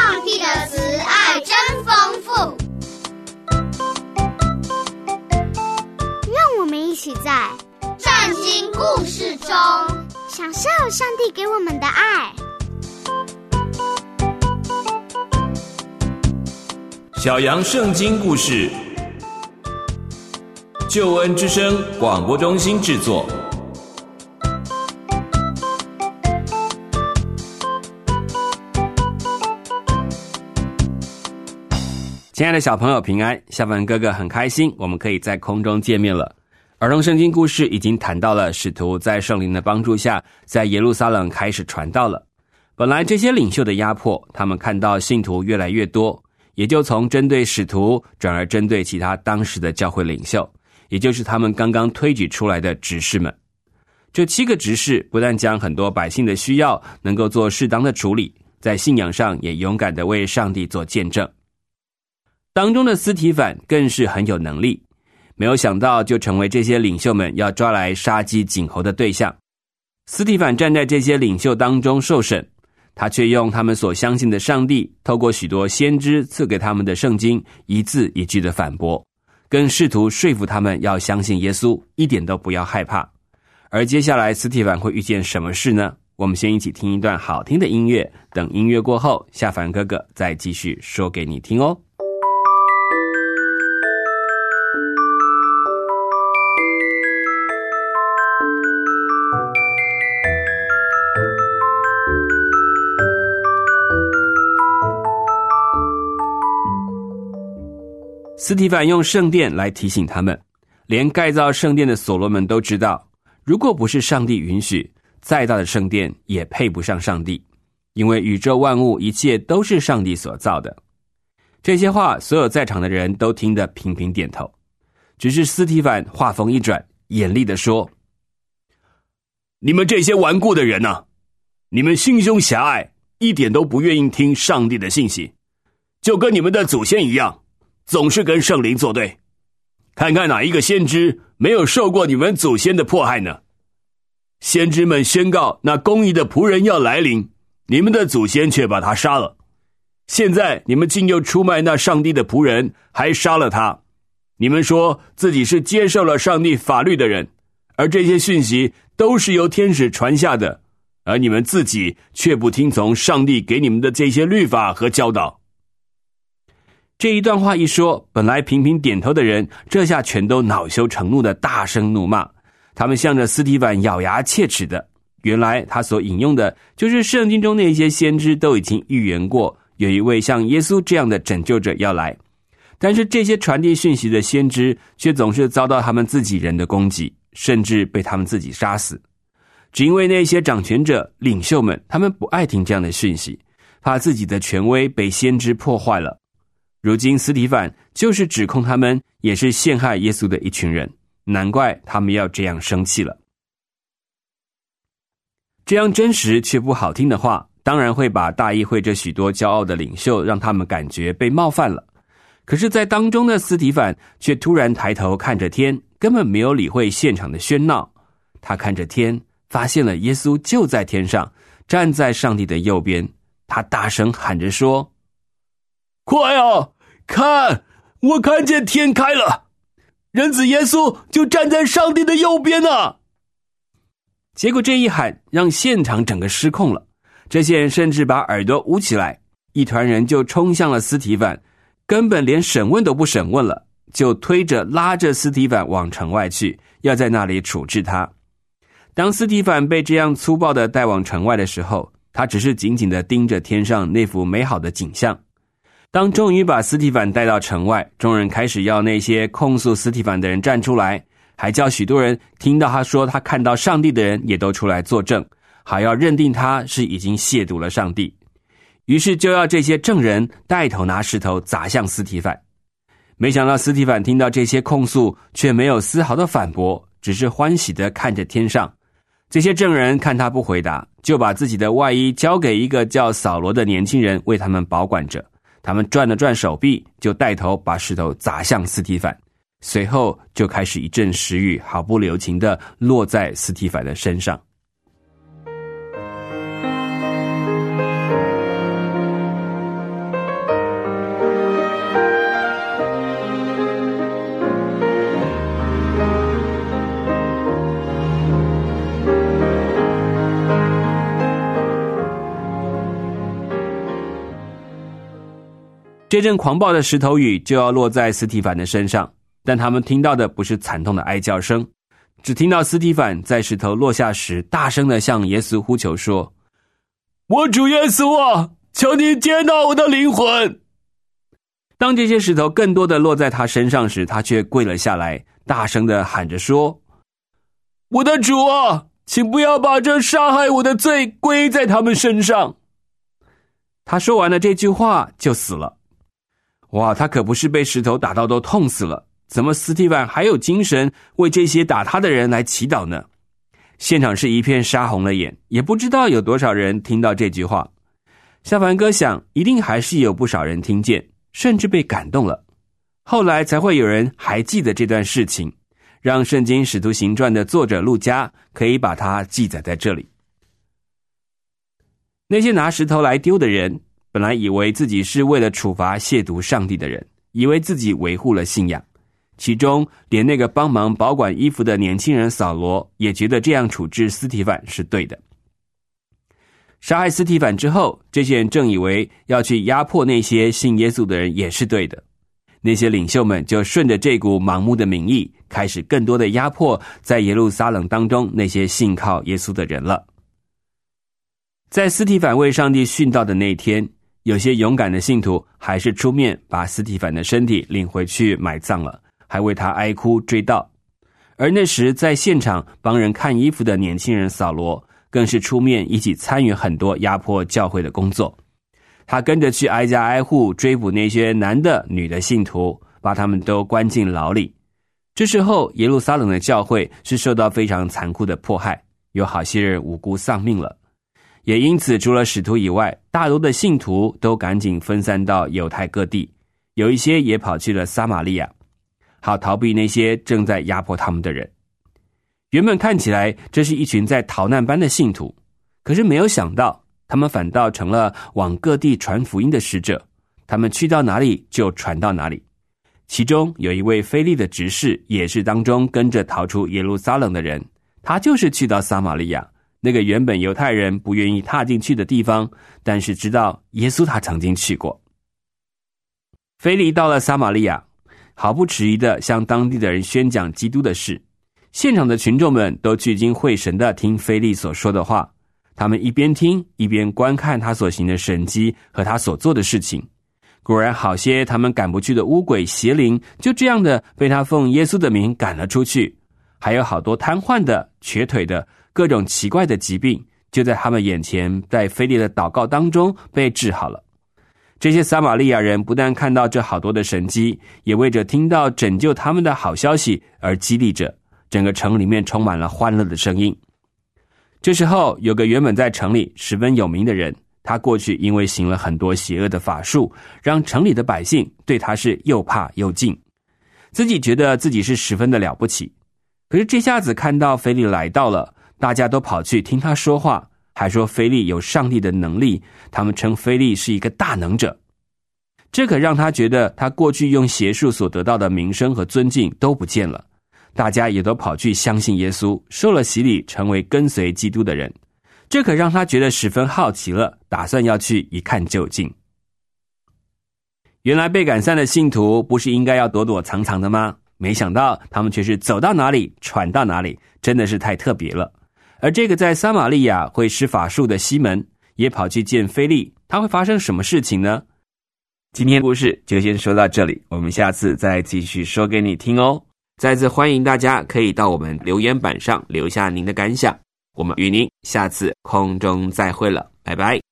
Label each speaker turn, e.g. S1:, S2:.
S1: 帝的慈爱真丰富。
S2: 让我们一起在
S1: 圣经故事中
S2: 享受上帝给我们的爱。
S3: 小羊圣经故事，救恩之声广播中心制作。亲爱的小朋友平安，小凡哥哥很开心我们可以在空中见面了。儿童圣经故事已经谈到了使徒在圣灵的帮助下在耶路撒冷开始传道了。本来这些领袖的压迫，他们看到信徒越来越多，也就从针对使徒转而针对其他当时的教会领袖，也就是他们刚刚推举出来的执事们。这7个执事不但将很多百姓的需要能够做适当的处理，在信仰上也勇敢地为上帝做见证。当中的司提反更是很有能力，没有想到就成为这些领袖们要抓来杀鸡儆猴的对象。司提反站在这些领袖当中受审，他却用他们所相信的上帝透过许多先知赐给他们的圣经一字一句的反驳，更试图说服他们要相信耶稣，一点都不要害怕。而接下来司提反会遇见什么事呢？我们先一起听一段好听的音乐，等音乐过后，夏凡哥哥再继续说给你听哦。司提反用圣殿来提醒他们，连盖造圣殿的所罗门都知道，如果不是上帝允许，再大的圣殿也配不上上帝，因为宇宙万物一切都是上帝所造的。这些话所有在场的人都听得频频点头，只是司提反话锋一转，严厉地说：你们这些顽固的人啊，你们心胸狭隘，一点都不愿意听上帝的信息，就跟你们的祖先一样，总是跟圣灵作对。看看哪一个先知没有受过你们祖先的迫害呢？先知们宣告那公义的仆人要来临，你们的祖先却把他杀了。现在你们竟又出卖那上帝的仆人，还杀了他。你们说自己是接受了上帝法律的人，而这些讯息都是由天使传下的，而你们自己却不听从上帝给你们的这些律法和教导。这一段话一说，本来频频点头的人，这下全都恼羞成怒的大声怒骂。他们向着司提反咬牙切齿的，原来他所引用的就是圣经中那些先知都已经预言过，有一位像耶稣这样的拯救者要来。但是这些传递讯息的先知却总是遭到他们自己人的攻击，甚至被他们自己杀死。只因为那些掌权者领袖们，他们不爱听这样的讯息，怕自己的权威被先知破坏了。如今司提反就是指控他们也是陷害耶稣的一群人，难怪他们要这样生气了。这样真实却不好听的话，当然会把大议会这许多骄傲的领袖让他们感觉被冒犯了。可是在当中的司提反却突然抬头看着天，根本没有理会现场的喧闹。他看着天，发现了耶稣就在天上，站在上帝的右边。他大声喊着说：快啊，看，我看见天开了，人子耶稣就站在上帝的右边啊！结果这一喊让现场整个失控了，这些人甚至把耳朵捂起来，一团人就冲向了司提反，根本连审问都不审问了，就推着拉着司提反往城外去，要在那里处置他。当司提反被这样粗暴地带往城外的时候，他只是紧紧地盯着天上那幅美好的景象。当终于把司提反带到城外，众人开始要那些控诉司提反的人站出来，还叫许多人听到他说他看到上帝的人也都出来作证，还要认定他是已经亵渎了上帝。于是就要这些证人带头拿石头砸向司提反。没想到司提反听到这些控诉，却没有丝毫的反驳，只是欢喜地看着天上。这些证人看他不回答，就把自己的外衣交给一个叫扫罗的年轻人为他们保管着。他们转了转手臂，就带头把石头砸向司提反，随后就开始一阵石雨毫不留情地落在司提反的身上。 这阵狂暴的石头雨就要落在司提反的身上，但他们听到的不是惨痛的哀叫声，只听到司提反在石头落下时大声地向耶稣呼求说：我主耶稣啊，求你接纳我的灵魂。当这些石头更多的落在他身上时，他却跪了下来，大声地喊着说：我的主啊，请不要把这杀害我的罪归在他们身上。他说完了这句话就死了。哇，他可不是被石头打到都痛死了，怎么司提反还有精神为这些打他的人来祈祷呢？现场是一片杀红了眼，也不知道有多少人听到这句话。小凡哥想，一定还是有不少人听见，甚至被感动了。后来才会有人还记得这段事情，让圣经使徒行传的作者路加可以把它记载在这里。那些拿石头来丢的人，本来以为自己是为了处罚亵渎上帝的人，以为自己维护了信仰。其中连那个帮忙保管衣服的年轻人扫罗也觉得这样处置司提反是对的。杀害司提反之后，这些人正以为要去压迫那些信耶稣的人也是对的。那些领袖们就顺着这股盲目的民意，开始更多的压迫在耶路撒冷当中那些信靠耶稣的人了。在司提反为上帝殉道的那天，有些勇敢的信徒还是出面把司提反的身体领回去埋葬了，还为他哀哭追悼。而那时在现场帮人看衣服的年轻人扫罗，更是出面一起参与很多压迫教会的工作。他跟着去挨家挨户追捕那些男的女的信徒，把他们都关进牢里。这时候耶路撒冷的教会是受到非常残酷的迫害，有好些人无辜丧命了。也因此除了使徒以外，大多的信徒都赶紧分散到犹太各地，有一些也跑去了撒玛利亚，好逃避那些正在压迫他们的人。原本看起来这是一群在逃难般的信徒，可是没有想到他们反倒成了往各地传福音的使者，他们去到哪里就传到哪里。其中有一位腓利的执事也是当中跟着逃出耶路撒冷的人，他就是去到撒玛利亚，那个原本犹太人不愿意踏进去的地方，但是知道耶稣他曾经去过。腓利到了撒玛利亚，毫不迟疑地向当地的人宣讲基督的事。现场的群众们都聚精会神地听腓利所说的话，他们一边听一边观看他所行的神迹和他所做的事情。果然好些他们赶不去的污鬼邪灵就这样的被他奉耶稣的名赶了出去，还有好多瘫痪的、瘸腿的、各种奇怪的疾病就在他们眼前，在腓利的祷告当中被治好了。这些撒玛利亚人不但看到这好多的神迹，也为着听到拯救他们的好消息而激励着，整个城里面充满了欢乐的声音。这时候有个原本在城里十分有名的人，他过去因为行了很多邪恶的法术，让城里的百姓对他是又怕又敬，自己觉得自己是十分的了不起。可是这下子看到腓利来到了，大家都跑去听他说话，还说腓利有上帝的能力，他们称腓利是一个大能者。这可让他觉得他过去用邪术所得到的名声和尊敬都不见了，大家也都跑去相信耶稣，受了洗礼，成为跟随基督的人。这可让他觉得十分好奇了，打算要去一看究竟。原来被赶散的信徒不是应该要躲躲藏藏的吗？没想到他们却是走到哪里传到哪里，真的是太特别了。而这个在撒玛利亚会施法术的西门也跑去见腓利，他会发生什么事情呢？今天故事就先说到这里，我们下次再继续说给你听哦。再次欢迎大家可以到我们留言板上留下您的感想，我们与您下次空中再会了，拜拜。